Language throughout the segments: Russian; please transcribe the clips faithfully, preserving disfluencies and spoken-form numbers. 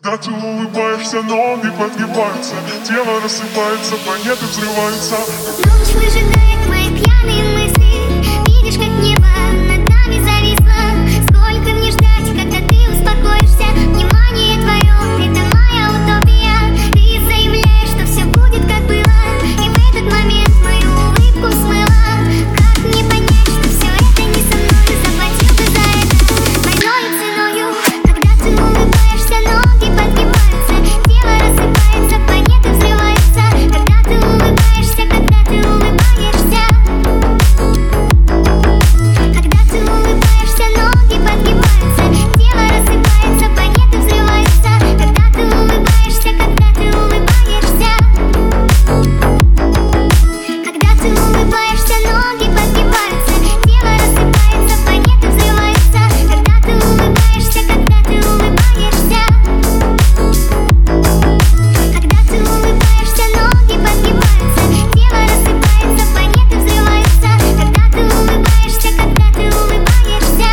Когда ты улыбаешься, ноги подгибаются, тело рассыпается, планеты взрываются. Ночь выжидает мои пьяные мысли. Видишь, как небо над нами зависло. Сколько мне ждать, когда ты успокоишься? Внимание твое, это моя утопия. Ты заявляешь, что все будет как было, и в этот момент мою улыбку смыла. Как мне понять, что все это не со мной? Заплатил ты за это двойной ценою. Когда ты улыбаешься, ноги подгибаются, тело рассыпается, планеты взрываются. Когда ты улыбаешься, когда ты улыбаешься, когда ты улыбаешься, ноги подгибаются, тело рассыпается, планеты взрываются. Когда ты улыбаешься, когда ты улыбаешься, когда ты улыбаешься, ноги подгибаются, тело рассыпается, планеты взрываются. Когда ты улыбаешься, когда ты улыбаешься, когда ты улыбаешься, ноги подгибаются, тело рассыпается, планеты взрываются. Когда ты улыбаешься, когда ты улыбаешься.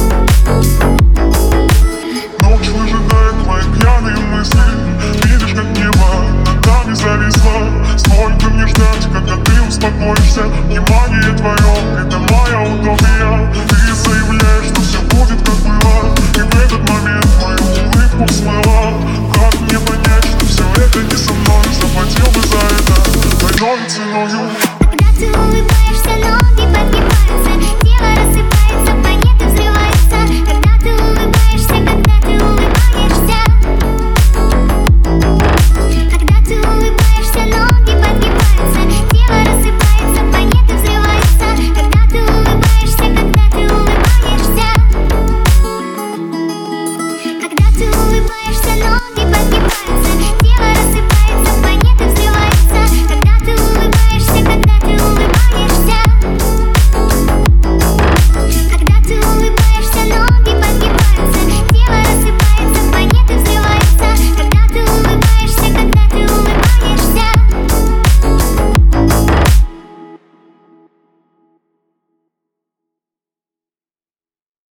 Ночь выжидает мои пьяные мысли. Видишь, как небо над нами зависло. Сколько мне ждать, когда ты успокоишься? Внимание твое, это моя утопия. Ты заявляешь, что все будет как было, и в этот момент мою улыбку смыла. Как мне понять, что все это не со мной? Заплатил бы за это двойной ценою.